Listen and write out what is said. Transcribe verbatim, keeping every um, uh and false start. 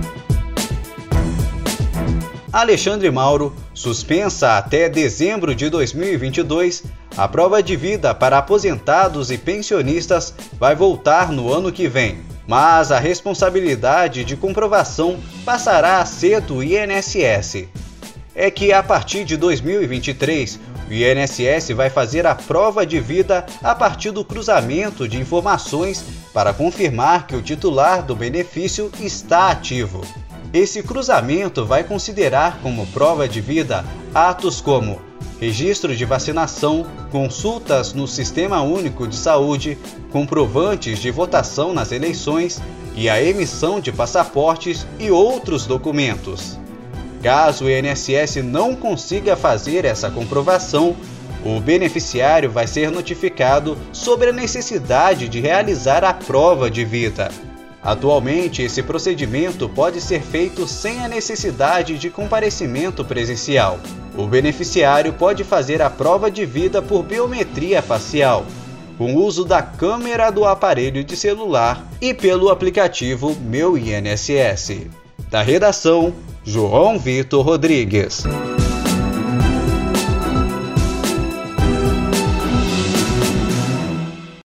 Alexandre Mauro, suspensa até dezembro de dois mil e vinte e dois, a prova de vida para aposentados e pensionistas vai voltar no ano que vem, mas a responsabilidade de comprovação passará a ser do I N S S. É que a partir de dois mil e vinte e três, o I N S S vai fazer a prova de vida a partir do cruzamento de informações para confirmar que o titular do benefício está ativo. Esse cruzamento vai considerar como prova de vida atos como registro de vacinação, consultas no Sistema Único de Saúde, comprovantes de votação nas eleições e a emissão de passaportes e outros documentos. Caso o I N S S não consiga fazer essa comprovação, o beneficiário vai ser notificado sobre a necessidade de realizar a prova de vida. Atualmente, esse procedimento pode ser feito sem a necessidade de comparecimento presencial. O beneficiário pode fazer a prova de vida por biometria facial, com uso da câmera do aparelho de celular e pelo aplicativo Meu I N S S. Da redação, João Vitor Rodrigues.